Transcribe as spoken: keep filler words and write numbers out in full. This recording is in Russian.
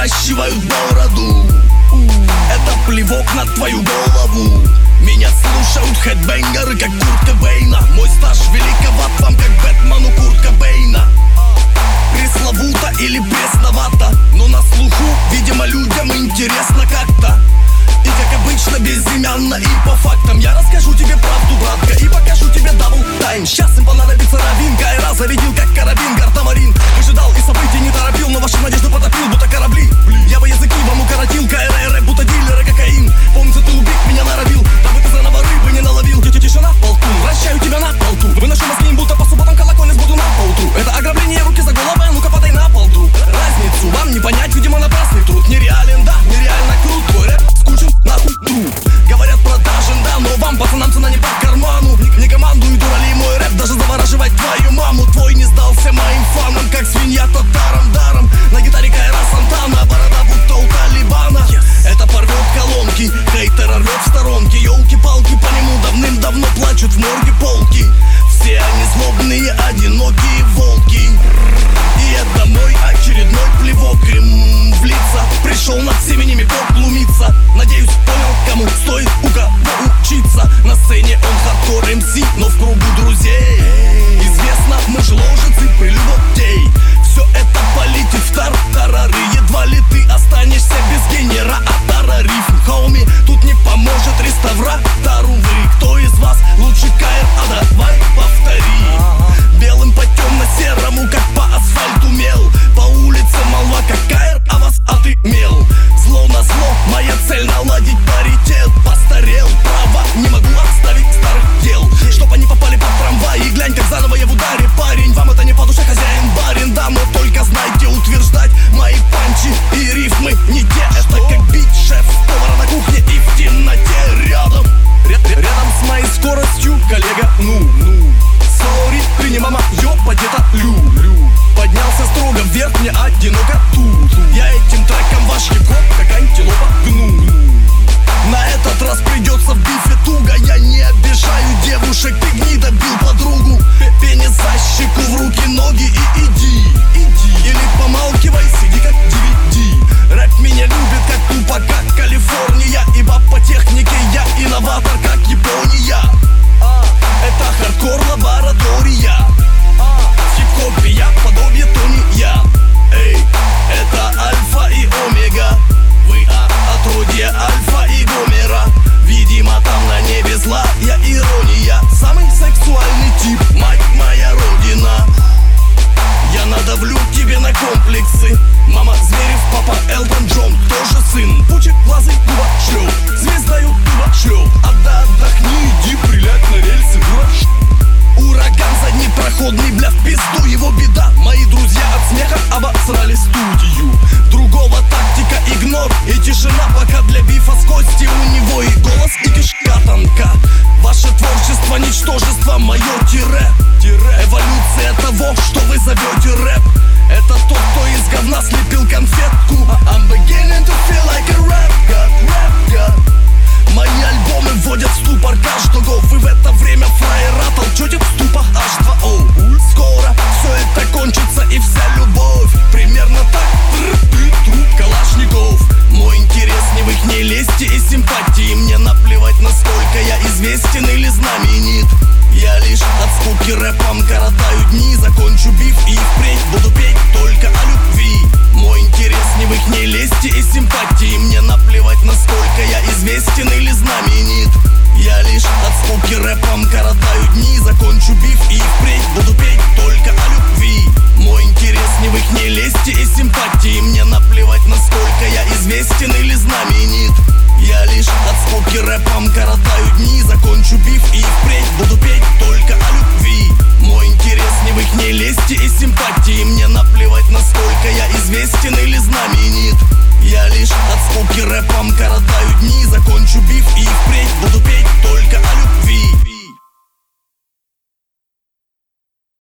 отращивают бороду. Это плевок на твою голову. Меня слушают хедбэнгеры, как Курт Кобейна. Мой стаж великоват вам, как Бэтмену Курт Кобейна. Пресловуто или пресновато, но на слуху, видимо, людям интересно как-то. И как обычно безымянно и по фактам я расскажу тебе правду, братка, и покажу тебе дабл тайм. Сейчас им понадобится равинка, и раз зарядил как карабин гартамарин. Ожидал и событий не торопил, но ваши надежды потопил, будто корабли. Я бы языки вам укоротил, КР рэп, будто дилеры кокаин. Помнится, ты убить меня норовил, дабы ты заново рыбы не наловил. Тетя тишина, болтун, вращаю тебя на полту. Выношу мозги, будто по субботам колокольный сбуду на полтру. Это ограбление, руки за головой, а ну-ка подай на пол, друг. Разницу вам не понять, видимо, напрасный труд. Нереален, да, нереально крут, твой рэп скучен, нахуй труд. Говорят, продажен, да, но вам, пацанам, цена не по карману. Не командуй, дурали, мой рэп даже завораживать твою маму. Твой не сдался моим фанам, как свинья татарам даром. На гитаре Кайра Сантана, борода будто у Талибана. yes. Это порвет колонки, хейтер рвет в сторонке. Ёлки-палки, по нему давным-давно плачут в морге полки. Все они злобные, одинокие волки. И это мой очередной плевок им в лица. Пришел над всеми ними поглумиться. Надеюсь, понял, кому стоит у кого учиться. На сцене он хардкор эм си, но в кругу друзей известно мужеложец и прелюбодей. Все это полетит в тартарары. Едва ли ты останешься без генератора рифм. Хоуми, тут не поможет реставратору. Вы, кто из вас лучше КР? А давай повтори. Белым по темно-серому, как по асфальту мел. По улице молва, как КР, а вас отымел. Зло на зло, моя цель наладить паритет. Постарел, право, не могу отставить старых дел. Чтоб они попали под трамвай, и глянь, как заново я в ударе, парень. Вам это не по душе, хозяин барин, да, но только знайте, утверждать мои панчи и рифмы не те. Это как бить шеф-повара на кухне и в темноте рядом. Рядом с моей скоростью, коллега, ну, ну. Сори, ты не мама, ёпа, где-то лю, лю. Поднялся строго вверх, мне одиноко тут. Я этим треком ваш хип-хоп, как антилопа, гну. На этот раз придется в бифе туго. Я не обижаю девушек, ты гнида бил подругу. Пенис за щеку, в руки, ноги и иди, иди. Или помалкивай, сиди как ди ви ди. Рэп меня любит как тупо, как Калифорния. Ибо по технике я инноватор, как Япония. Это хардкор лаборатория. В хип-хопе я подобие Тони я. Эй, это альфа и омега. Вы а, отродье альфа и гомера. Видимо там на небе злая ирония. Самый сексуальный тип, мать моя родина. Я надавлю тебе на комплексы. Мама Зверев, папа Элтон Джон, тоже сын. Пучек глазый, дуба шлёп, звездою дуба шлёп. Отда отдохни, иди прилягь на рельсы, дура. Ураган задний проходный, бля, в пизду его беда. Мои друзья от смеха обосрали студию. Другого тактика игнор и тишина, пока для бифа с Кости. У него и голос, и кишка тонка. Ваше творчество ничтожество, мое тире. Эволюция того, что вы зовете рэп. Это тот, кто из говна слепил конфетку. I'm beginning to feel like a rap god, rap god. Мои альбомы вводят в ступор каждого. Вы в это время фраера толчете в ступах эйч два о. Скоро все это кончится и вся любовь. Примерно так, ты труп калашников. Мой интерес не в их нелести и симпатии. Мне наплевать, насколько я известен или знаменит. Я лишь от скуки рэпом коротаю дни. Закончу биф и впредь буду петь только о любви. Мой интерес не в их нелести и симпатии. Мне наплевать, насколько я известен или знаменит. Я лишь от скуки рэпом коротаю дни. Закончу биф и впредь буду петь только о любви. Мой интерес не в их нелести и симпатии. Мне наплевать, насколько я известен или знаменит. Я лишь от скуки рэпом коротаю дни. Закончу биф и впредь буду петь только о любви. Мой интерес не в их нелести и симпатии. Мне наплевать, насколько я известен или знаменит. Я лишь от скуки рэпом коротаю дни. Закончу биф и